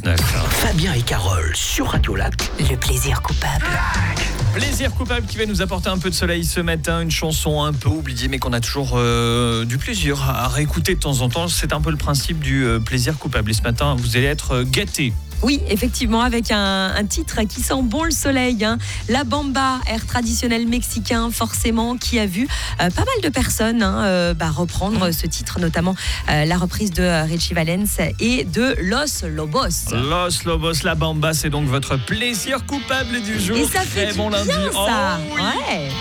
D'accord. Fabien et Carole sur Radio Lac. Le plaisir coupable. Plaisir coupable qui va nous apporter un peu de soleil ce matin, une chanson un peu oubliée mais qu'on a toujours du plaisir à réécouter de temps en temps. C'est un peu le principe du plaisir coupable. Et ce matin, vous allez être gâtés. Oui, effectivement, avec un titre qui sent bon le soleil. La bamba, air traditionnel mexicain, forcément, qui a vu pas mal de personnes reprendre ce titre, notamment la reprise de Richie Valens et de Los Lobos. Los Lobos, la bamba, c'est donc votre plaisir coupable du jour. Et ça fait très du bon bien, lundi. ça. Oh, oui. Ouais.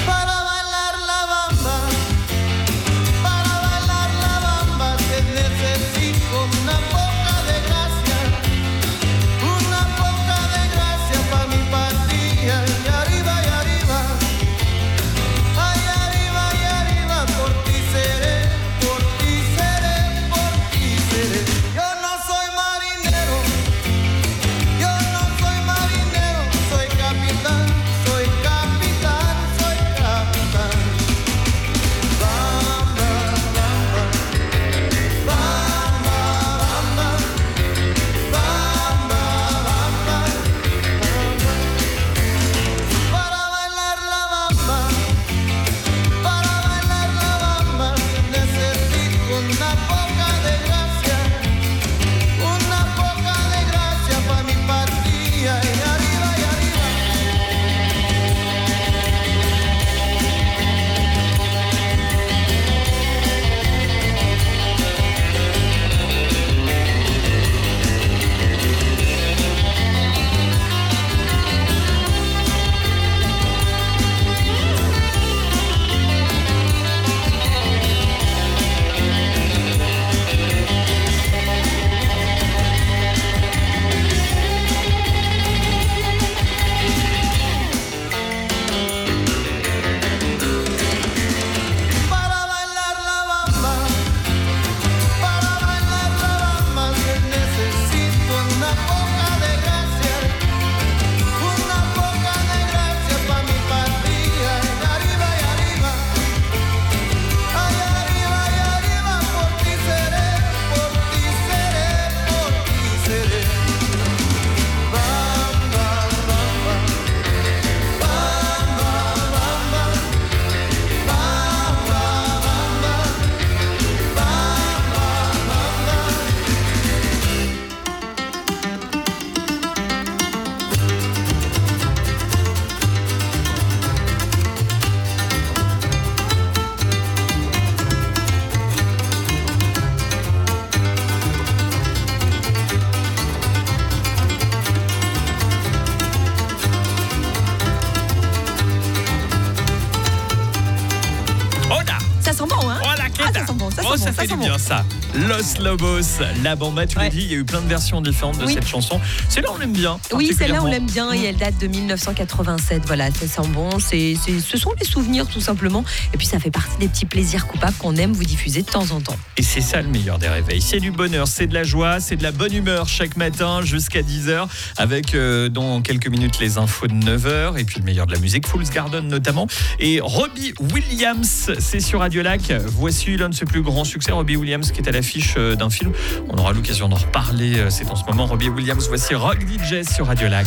Ça sent bon, hein? Ça sent bon, ça fait du bien, ça. Los Lobos, la bamba, tu l'as dit, il y a eu plein de versions différentes de cette chanson. Celle-là, on l'aime bien. Oui, celle-là, on l'aime bien et elle date de 1987. Voilà, ça sent bon. Ce sont les souvenirs, tout simplement. Et puis, ça fait partie des petits plaisirs coupables qu'on aime vous diffuser de temps en temps. Et c'est ça le meilleur des réveils. C'est du bonheur, c'est de la joie, c'est de la bonne humeur chaque matin jusqu'à 10h. Avec, dans quelques minutes, les infos de 9h. Et puis, le meilleur de la musique, Fool's Garden notamment. Et Robbie Williams, c'est sur Radio Lac. Voici l'un de ses plus grands succès, Robbie Williams, qui est à l'affiche d'un film. On aura l'occasion d'en reparler. C'est en ce moment Robbie Williams. Voici Rock DJ sur Radio Lac.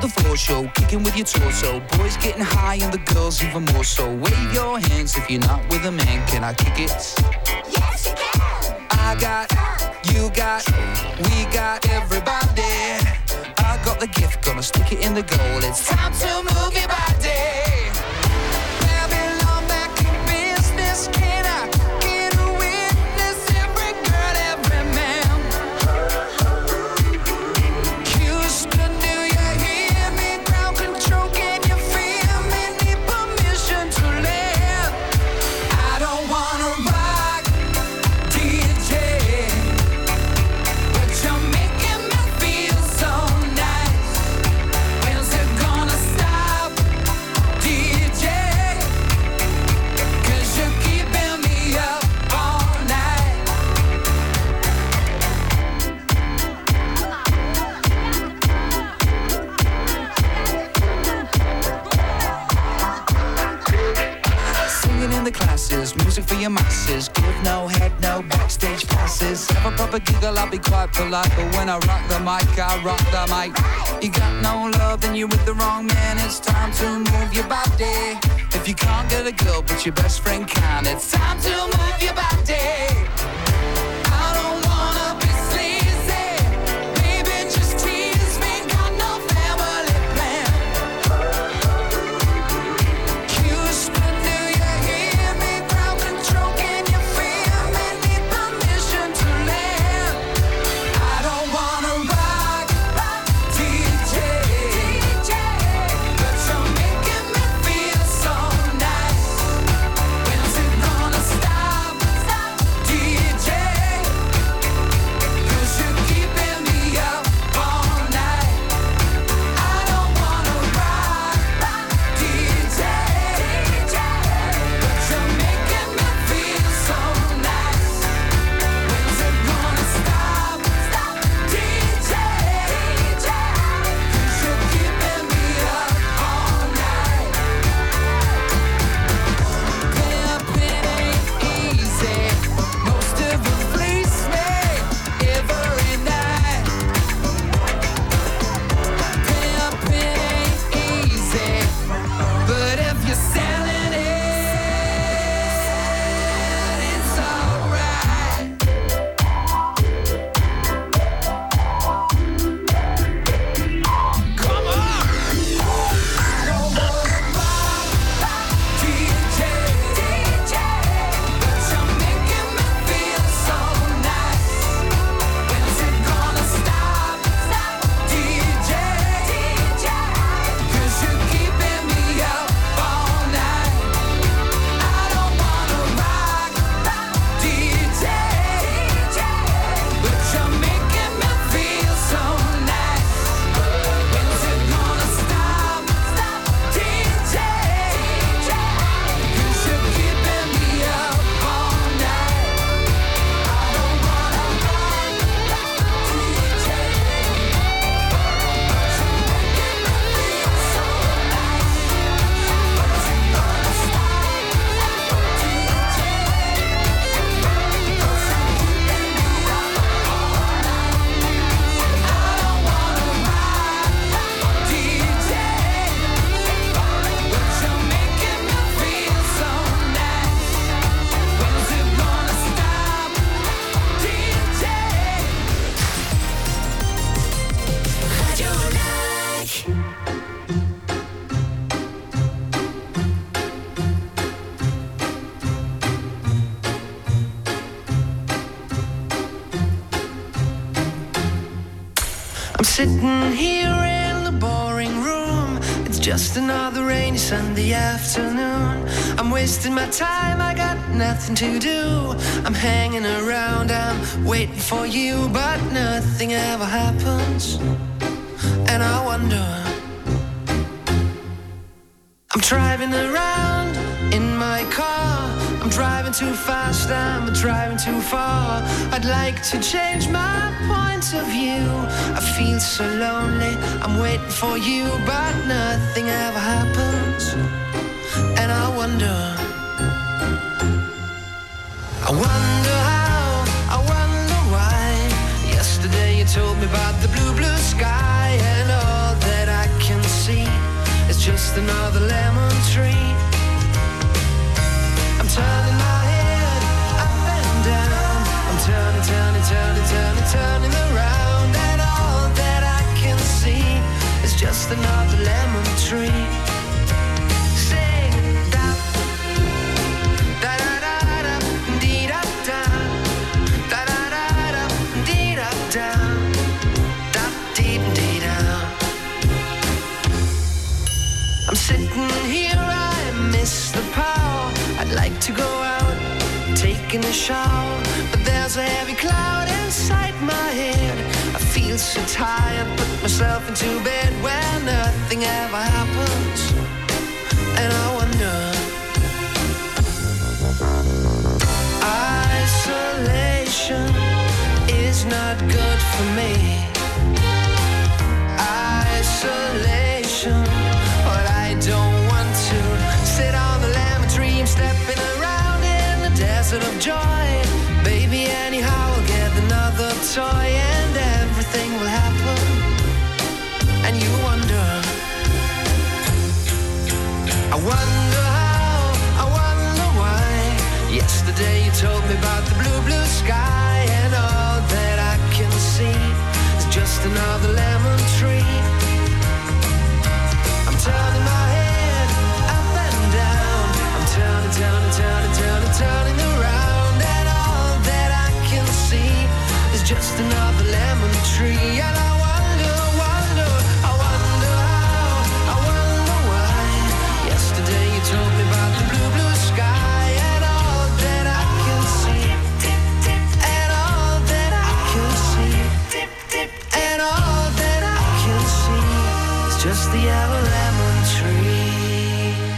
I got, you got, we got everybody. I got the gift, gonna stick it in the goal. It's time to move your body. Babylon back in business. Can I get a witness? Every girl, every man. Houston, do you hear me? Ground control, can you feel me? Need permission to land. I don't wanna rock, DJ, but you're making me feel so nice. When's it gonna stop? glasses, music for your masses. Give no head, no backstage passes. Have a proper giggle, I'll be quite polite, but when I rock the mic, I rock the mic. You got no love, then you're with the wrong man. It's time to move your body. If you can't get a girl, but your best friend can, it's time to move your body. I don't wanna be sleazy, baby, just tease me. Got no family plan. Houston, do you hear me? Crowd control, can you feel me? Need permission to land. I don't wanna rock, DJ, but you're making me feel so nice. When's it gonna stop, DJ? 'Cause you're keeping me up all night. I don't wanna rock, DJ, but you're making me feel so nice. When's it gonna stop, DJ? 'Cause you're keeping me up all night. Pimping ain't easy. Most of them fleece me every night. Pimping ain't easy, but if you're selling it, it's alright. Come on! I don't wanna rock, DJ, but you're making me feel so nice. When's it gonna stop, DJ? 'Cause you're keeping me up all night. I don't wanna rock, DJ, but you're making me feel so nice. When's it gonna stop, DJ? 'Cause you're keeping me up all night. I don't wanna rock, DJ, but you're making me feel so nice. When's it gonna stop, DJ? 'Cause you're keeping me up all night. I don't wanna rock, DJ, but you're making me feel so nice. When's it gonna stop, DJ? Radio Lac. I'm sitting here in the boring room. It's just another rainy Sunday afternoon. I'm wasting my time, I got nothing to do. I'm hanging around, I'm waiting for you, but nothing ever happens. And I wonder, I'm driving around in my car. I'm driving too fast, I'm driving too far. I'd like to change my point of view. I feel so lonely, I'm waiting for you, but nothing ever happens. And I wonder how, I wonder why. Yesterday you told me about the blue, blue sky, and all that I can see is just another lemon tree. I'm turning my head up and down. I'm turning around, and all that I can see is just another lemon tree. Sing da da da da da dee da da da da da da dee da da da dee dee da. I'm sitting here, I miss the power. I'd like to go out, taking a shower, but there's a heavy cloud inside my head. I feel so tired, put myself into bed where nothing ever happens. And I wonder, isolation is not good for me. Isolation, but I don't want to sit on the lemon tree. I'm stepping around it. of joy.